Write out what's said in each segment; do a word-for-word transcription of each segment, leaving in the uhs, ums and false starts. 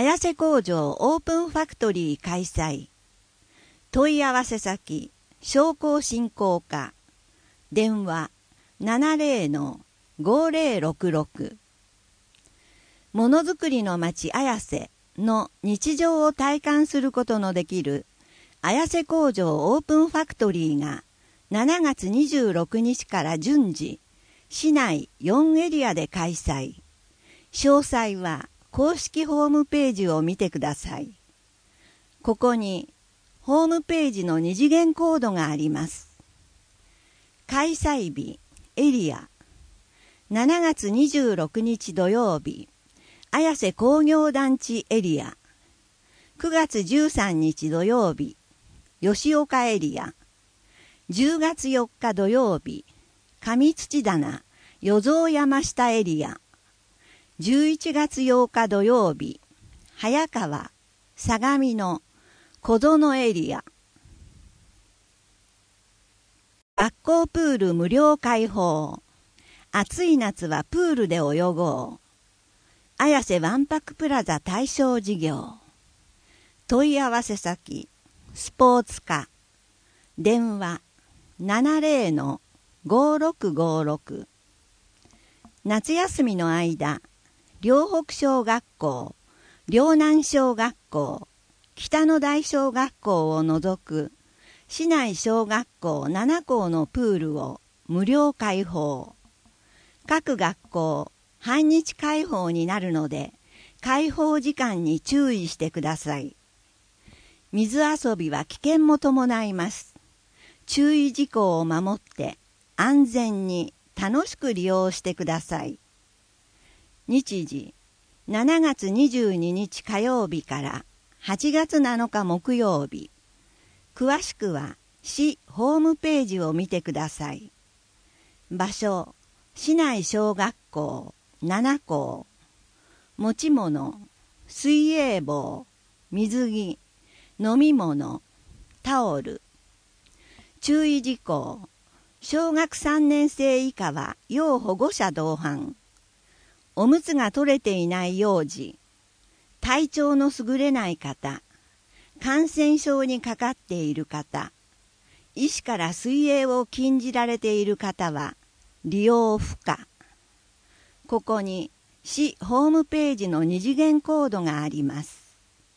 綾瀬工場オープンファクトリー開催。問い合わせ先、商工振興課。電話 ななゼロのごゼロろくろく。ものづくりの町綾瀬の日常を体感することのできる綾瀬工場オープンファクトリーがしちがつにじゅうろくにちから順次、市内よんエリアで開催。詳細は公式ホームページを見てください。ここにホームページの二次元コードがあります。開催日、エリア、しちがつにじゅうろくにち土曜日、綾瀬工業団地エリア、くがつじゅうさんにち土曜日、吉岡エリア、じゅうがつよっか土曜日、上土棚、与蔵山下エリア、じゅういちがつようか土曜日、早川、相模の小園エリア。学校プール無料開放。暑い夏はプールで泳ごう。綾瀬わんぱくプラザ対象事業。問い合わせ先、スポーツ課。電話 ななゼロのごろくごろく。夏休みの間、両北小学校、両南小学校、北の大小学校を除く市内小学校ななこうのプールを無料開放。各学校半日開放になるので、開放時間に注意してください。水遊びは危険も伴います。注意事項を守って安全に楽しく利用してください。日時、しちがつにじゅうににち火曜日からはちがつなのか木曜日。詳しくは市ホームページを見てください。場所、市内小学校ななこう。持ち物、水泳帽、水着、飲み物、タオル。注意事項、小学さんねんせい以下は要保護者同伴。おむつが取れていない幼児、体調の優れない方、感染症にかかっている方、医師から水泳を禁じられている方は利用不可。ここに市ホームページの二次元コードがあります。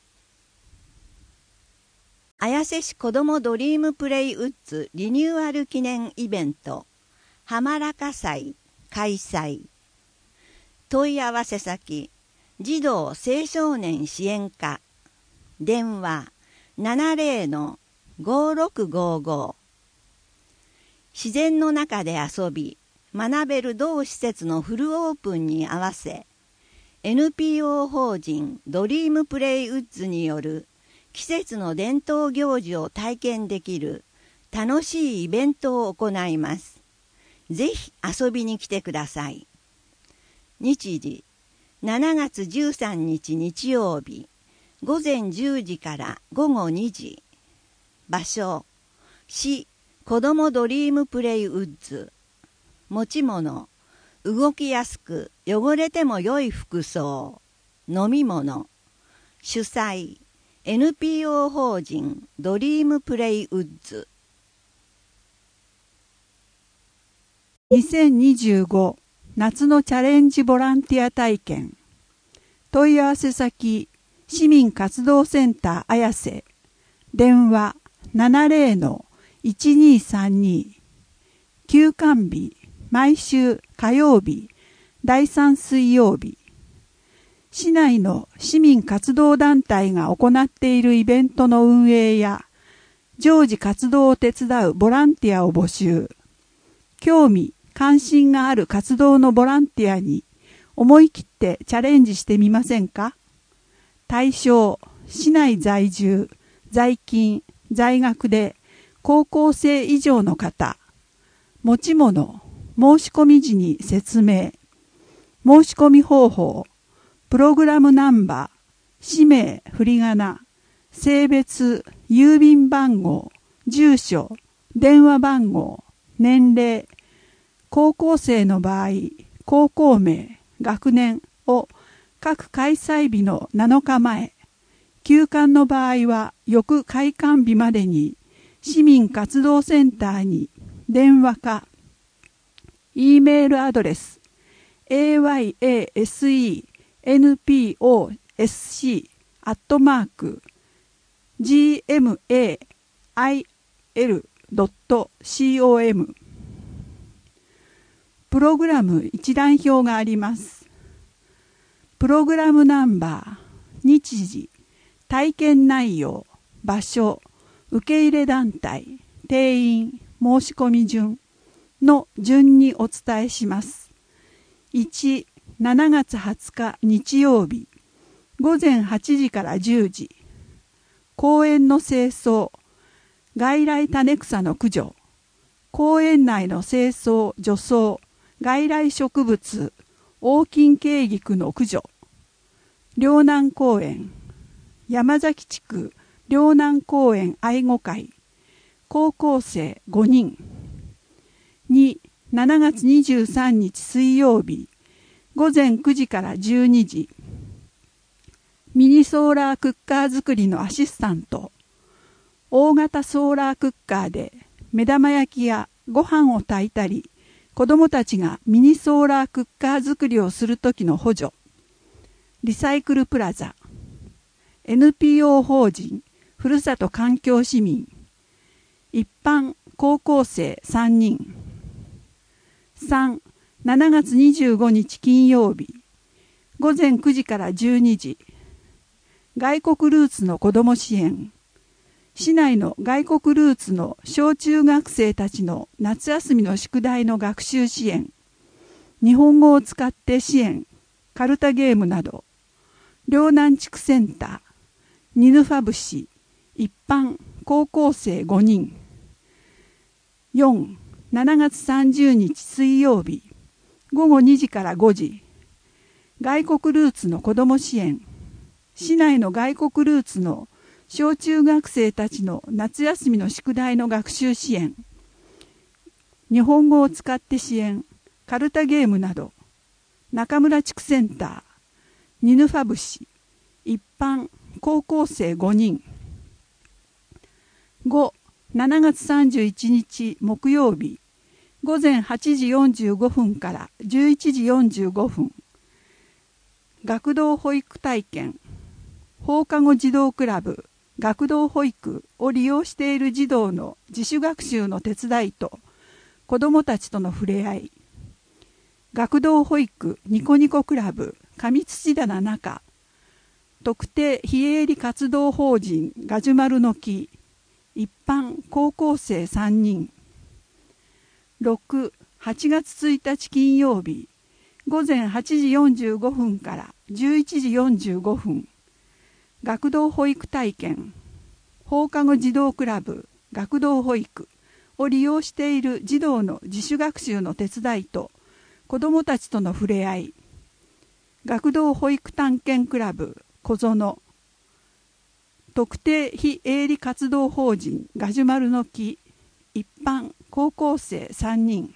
綾瀬市子どもドリームプレイウッズリニューアル記念イベント浜中祭開催。問い合わせ先、児童青少年支援課。電話 ななゼロのごろくごご。自然の中で遊び、学べる同施設のフルオープンに合わせ、エヌピーオー 法人ドリームプレイウッズによる季節の伝統行事を体験できる楽しいイベントを行います。ぜひ遊びに来てください。日時、しちがつじゅうさんにち日曜日、ごぜんじゅうじからごごにじ。場所、市子どもドリームプレイウッズ。持ち物、動きやすく汚れても良い服装。飲み物。主催、エヌピーオー 法人ドリームプレイウッズ。 にせんにじゅうご夏のチャレンジボランティア体験。問い合わせ先、市民活動センター綾瀬。電話 ななゼロのいちにさんに。休館日、毎週火曜日、だいさん水曜日。市内の市民活動団体が行っているイベントの運営や、常時活動を手伝うボランティアを募集。興味、関心がある活動のボランティアに思い切ってチャレンジしてみませんか？対象、市内在住、在勤、在学で高校生以上の方。持ち物、申し込み時に説明。申し込み方法、プログラムナンバー、氏名、振り仮名、性別、郵便番号、住所、電話番号、年齢、高校生の場合、高校名、学年を各開催日のなのかまえ、休館の場合は翌開館日までに市民活動センターに電話か E メールアドレス エーワイエーエスイーエヌピーオーエスシー アットマーク ジーエムエーアイエルドットコム プログラム一覧表があります。プログラムナンバー、日時、体験内容、場所、受け入れ団体、定員、申し込み順の順にお伝えします。いち、しちがつはつか日曜日、ごぜんはちじからじゅうじ、公園の清掃、外来種草の駆除、公園内の清掃・除草、外来植物、黄金茎菊の駆除、陵南公園、山崎地区陵南公園愛護会、高校生ごにん。に、しちがつにじゅうさんにち水曜日、ごぜんくじからじゅうにじ、ミニソーラークッカー作りのアシスタント、大型ソーラークッカーで目玉焼きやご飯を炊いたり、子どもたちがミニソーラークッカー作りをするときの補助、リサイクルプラザ、エヌピーオー 法人ふるさと環境市民、一般高校生さんにん。さん、しちがつにじゅうごにち金曜日、ごぜんくじからじゅうにじ、外国ルーツの子ども支援、市内の外国ルーツの小中学生たちの夏休みの宿題の学習支援、日本語を使って支援、カルタゲームなど、陵南地区センター、ニヌファ節、一般高校生ごにん。よん、しちがつさんじゅうにち水曜日、ごごにじからごじ、外国ルーツの子ども支援、市内の外国ルーツの小中学生たちの夏休みの宿題の学習支援、日本語を使って支援、カルタゲームなど、中村地区センター、ニヌファ節、一般高校生ごにん。ご、しちがつさんじゅういちにち木曜日、ごぜんはちじよんじゅうごふんからじゅういちじよんじゅうごふん、学童保育体験、放課後児童クラブ、学童保育を利用している児童の自主学習の手伝いと子どもたちとの触れ合い、学童保育ニコニコクラブ上土棚中、特定非営利活動法人ガジュマルの木、一般高校生さんにん。ろく、はちがつついたち金曜日、ごぜんはちじよんじゅうごふんからじゅういちじよんじゅうごふん、学童保育体験、放課後児童クラブ、学童保育を利用している児童の自主学習の手伝いと子どもたちとの触れ合い、学童保育探検クラブ、小園、特定非営利活動法人ガジュマルの木、一般高校生さんにん。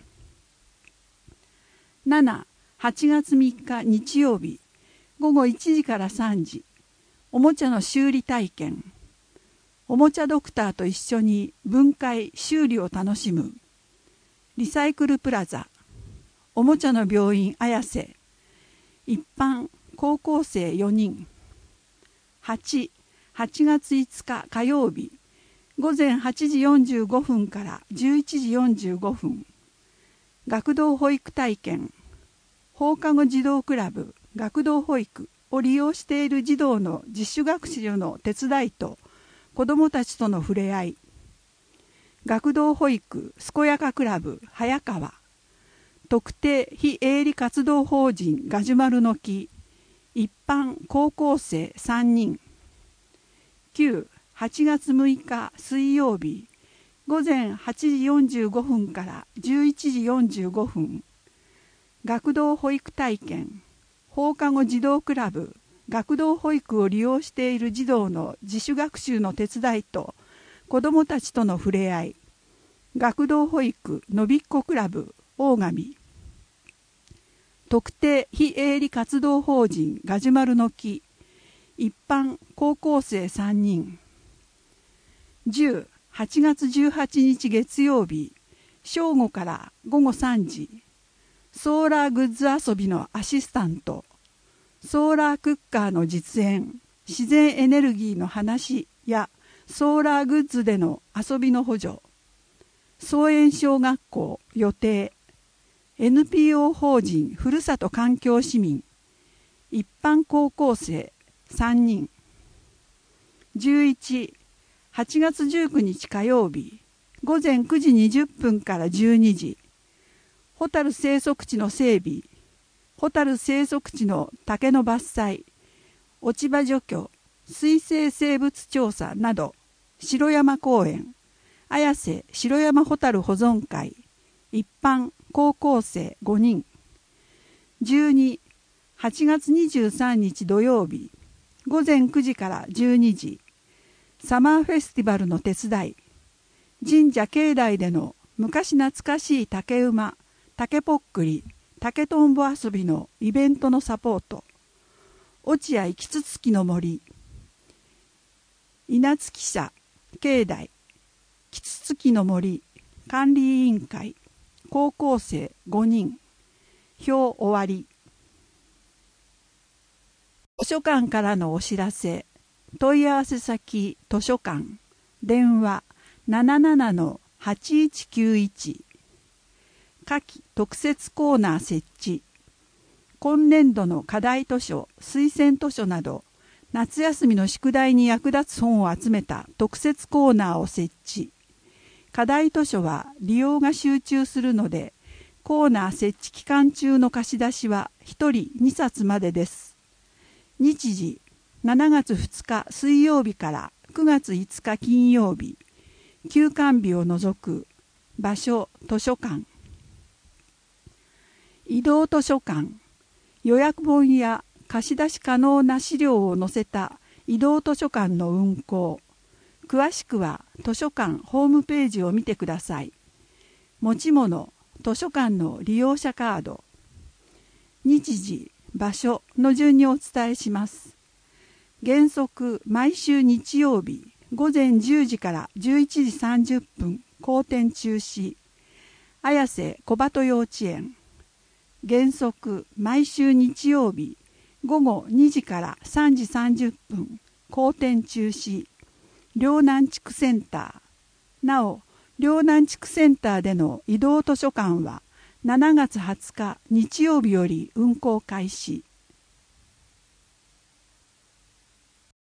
なな、はちがつみっか日曜日、ごごいちじからさんじ、おもちゃの修理体験、おもちゃドクターと一緒に分解・修理を楽しむ、リサイクルプラザ、おもちゃの病院綾瀬、一般高校生よにん。はち、はちがついつか火曜日、ごぜんはちじよんじゅうごふんからじゅういちじよんじゅうごふん、学童保育体験、放課後児童クラブ、学童保育を利用している児童の自主学習の手伝いと子どもたちとの触れ合い、学童保育健やかクラブ早川、特定非営利活動法人ガジュマルの木、一般高校生さんにん。きゅう、はちがつむいか水曜日、ごぜんはちじよんじゅうごふんからじゅういちじよんじゅうごふん、学童保育体験、放課後児童クラブ、学童保育を利用している児童の自主学習の手伝いと子どもたちとの触れ合い、学童保育のびっこクラブ大神、 特定非営利活動法人ガジュマルの木、一般高校生さんにん。じゅう、はちがつじゅうはちにち月曜日、正午からごごさんじ、ソーラーグッズ遊びのアシスタント、ソーラークッカーの実演、自然エネルギーの話やソーラーグッズでの遊びの補助、草園小学校予定、エヌピーオー 法人ふるさと環境市民、一般高校生さんにん。じゅういち、はちがつじゅうくにち火曜日、ごぜんくじにじゅっぷんからじゅうにじ、ホタル生息地の整備、ホタル生息地の竹の伐採、落ち葉除去、水生生物調査など、城山公園、綾瀬城山ホタル保存会、一般高校生ごにん。じゅうに、はちがつにじゅうさんにち土曜日、ごぜんくじからじゅうにじ、サマーフェスティバルの手伝い、神社境内での昔懐かしい竹馬、竹ぽっくり、竹とんぼ遊びのイベントのサポート、落合キツツキの森、稲津記者、境内、キツツキの森、管理委員会、高校生ごにん。表終わり。図書館からのお知らせ。問い合わせ先図書館、電話 ななななのはちいちきゅういち。夏季特設コーナー設置。今年度の課題図書、推薦図書など、夏休みの宿題に役立つ本を集めた特設コーナーを設置。課題図書は利用が集中するので、コーナー設置期間中の貸し出しはひとりにさつまでです。日時、しちがつふつか水曜日からくがついつか金曜日、休館日を除く。場所、図書館。移動図書館。予約本や貸し出し可能な資料を載せた移動図書館の運行。詳しくは図書館ホームページを見てください。持ち物、図書館の利用者カード。日時、場所の順にお伝えします。原則毎週日曜日ごぜんじゅうじからじゅういちじさんじゅっぷん校庭中止。綾瀬小鳩幼稚園。原則毎週日曜日ごごにじからさんじさんじゅっぷん校庭中止。陵南地区センター。なお、陵南地区センターでの移動図書館はしちがつはつか日曜日より運行開始。